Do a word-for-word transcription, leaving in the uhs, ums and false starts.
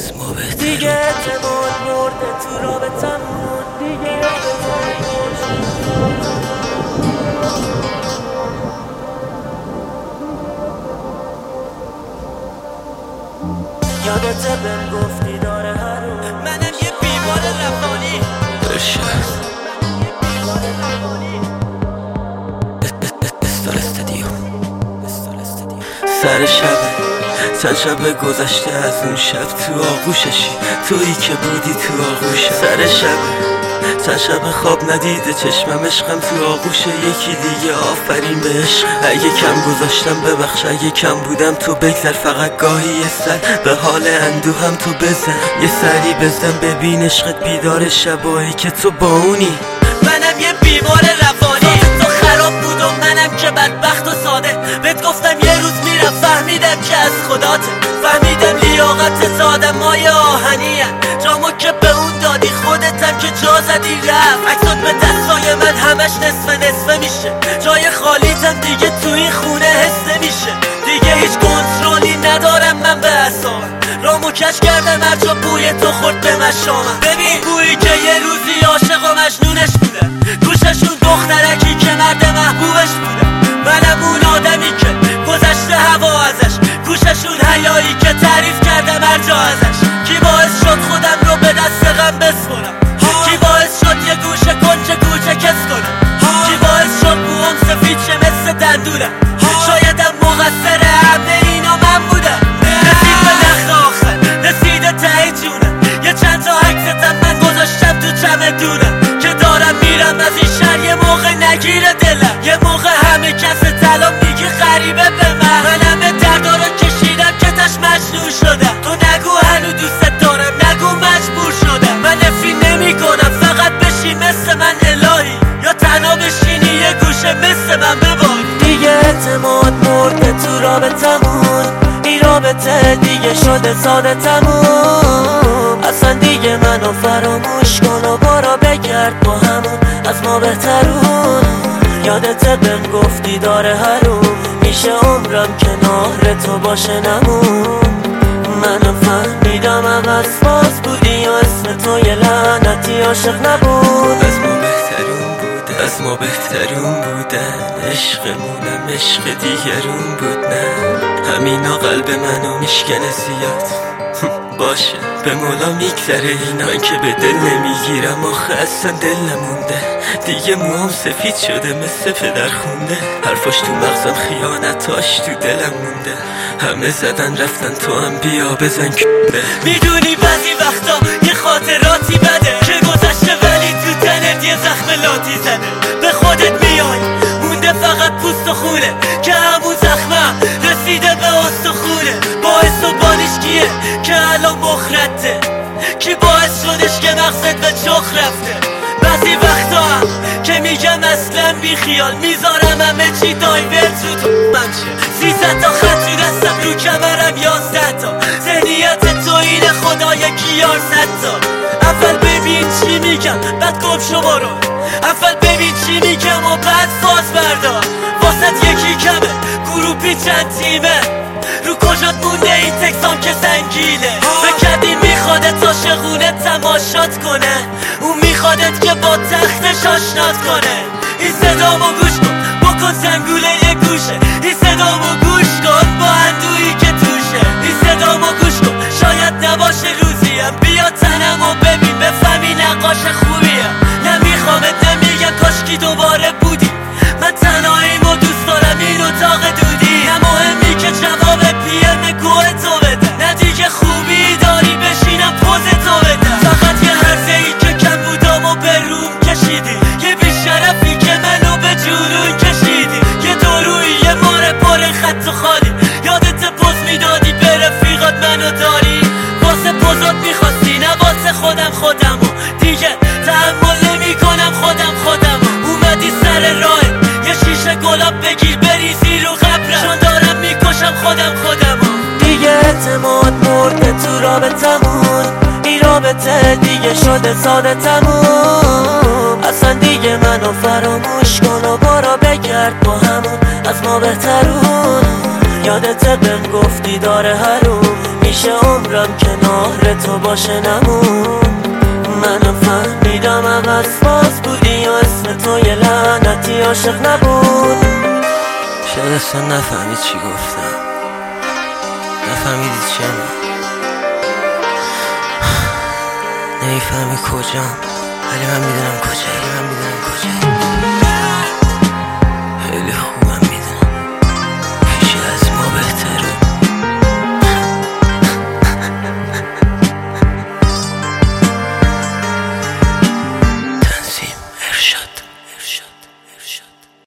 از ما بهتر دیگه اعتماد مرده تو رابطمون دیگه یادت بهم گفتی داره هرون منم یه بیمار روانی ارشد استال استادیوم سر شبه چند شب گذشته از اون شب تو آغوششی تویی که بودی تو آغوشم سر شبه چند شب خواب ندیده چشمم عشقم تو آغوش یکی دیگه آفرین به عشق اگه کم گذاشتم ببخش اگه کم بودم تو بگذر فقط گاهی یه سر به حال اندوهم تو بزن یه سری بزن ببین عشقت بیدار شبایی که تو با اونی منم یه بیمار روانی تو خراب بود و منم که بدبخت و ساده بهت گفتم یه روز میرم فهمیدم که از خداته فهمیدم لیاقت آدم های آهنیه جامو که به اون دادی خودتم که جا زدی رفت عکسات به دستای من همش نصف نصفه میشه جای خالیتم دیگه تو این خونه حس نمیشه دیگه هیچ کنترلی ندارم من به اعصابم رامو کش کردم هر جا بوی تو خورد به مشامم ببین بویی که یه روزی عاشق و مجنونش بودم گوششون دخترکی که مرد محبوبش بودم منم اون آدمی که گذشته هوا ازش گوششون حیایی که تعریف کردم هر جا ازش کی باعث شد خودم رو به دست غم بسپرم کی باعث شد یه گوشه کنچه گوچه کس کنم کی باعث شد موام سفید شه مثل دندونم شایدم مقصر همه اینا من بودم رسید به نخت آخر رسیده ته جونم یه چند تا عکستم من گذاشتم تو چمدونم که دارم میرم از این شهر یه موقع نگیره دلم یه موقع همه کس طلا میگه غریبه به من من همه دردا رو کشیدم که تش مجنون شدم تو نگو هنو دوست دارم نگو مجبور شدم من نفی نمی کنم فقط بشی مثل من الهی یا تنها بشینی یه گوشه مثل من بباری دیگه اعتماد مرده تو رابطمون این رابطه دیگه شده ساده تموم اصلا دیگه منو فراموش کن و برو بگرد با همون از ما بهترون یادت بهم گفتی داره هرون میشه عمرم کنار تو باشه نمون منم فهمیدم هم از باز بودی و اسم تو یه لعنتی عاشق نبود از ما بهترون بودن از ما بهترون بودن عشقمونم عشق دیگرون بود نه همینا قلب منو میشکنه زیاد باشه به مولا میگذره اینا من که به دل نمیگیرم آخه اصلا دل نمونده دیگه موام سفید شده مثل پدر خونده حرفاش تو مغزم خیانتاش تو دلم مونده همه زدن رفتن تو هم بیا بزن کنده میدونی بعضی وقتا یه خاطراتی بده که گذشته ولی تو تنت یه زخم لاتی زده به خودت میای مونده فقط پوست و خونه که همون زخمم رسیده به استخونه باعث و بانش کیه که الان مخرده کی باعث شدش که مغزت به چخ رفته بعضی وقتا هم که میگم اصلا بی خیال میذارم همه چی دایورت رو تو من شه سیزده تا خط تو دستم رو کمرم یازده تا ذهنیت تو اینه خدا یکی یارصد تا اول ببین چی میگم بعد گم شو برو اول ببین چی میگم و بعد فاز بردار واسط یکی کمه گروپی چند تیمه رو کجات مونده این تکسام که سنگینه بکردی میخوادت عاشقونه تماشات کنه اون میخوادت که با تختش آشنات کنه این صدامو گوش کن بکن زنگوله یه گوشه این صدامو گوش کن با اندویی که توشه این صدامو گوش کن شاید نباشه روزیم بیا تنمو ببین بفهمی نقاش خوبیم نمیخوامت نمیگم کاشکی دوباره بودی من تنهاییمو دوست دارم این اتاق دودی نه مهمی که جواب پی ام گوه تو بدم نه دیگه خوبی داری بشینم پوز تو بدم فقط یه هرزه ای که کم بودم و به روم کشیدی یه بیشرفی که منو به جنون کشیدی یه دوروی یه ماره پر خط و خالی یادت پوز میدادی به رفیقات منو داری واسه پوزات میخواستی نه واسه خودم خودمو دیگه تحمل نمی کنم خودم خودمو اومدی سر راه یه شیشه گلاب بگیر بریزی رو قبرم چون دارم میکشم خودم خودمو دیگه اعتماد مرده تو رابطمون این رابطه دیگه شده ساده تموم اصلا دیگه منو فراموش کن و برو بگرد با همون از ما بهترون یادت بهم گفتی داره هرون همیشه عمرم کنار تو باشه نمون. منم فهمیدم عوض باز بودی و اسم تو یه لعنتی عاشق نبود. شاید اصلا نفهمید چی گفتم، نفهمیدید چیم، نمیفهمی کجام، ولی من میدونم کجایی، من میدونم کجایی. خیلی خوب